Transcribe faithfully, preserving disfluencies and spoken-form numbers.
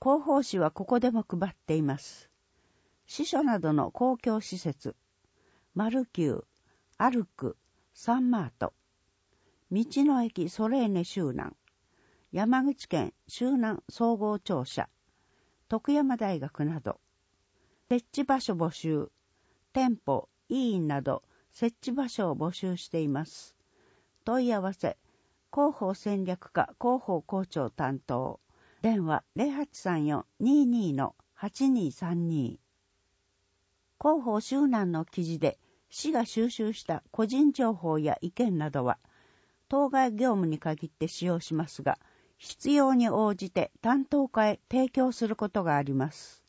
広報誌はここでも配っています。司書などの公共施設、マルキュー、アルク、サンマート、道の駅ソレーネ周南、山口県周南総合庁舎、徳山大学など、設置場所募集、店舗、委員など設置場所を募集しています。問い合わせ、広報戦略課広報校長担当、電話 ゼロはちさんよん にーにー はちにーさんにー。広報周南の記事で市が収集した個人情報や意見などは、当該業務に限って使用しますが、必要に応じて担当課へ提供することがあります。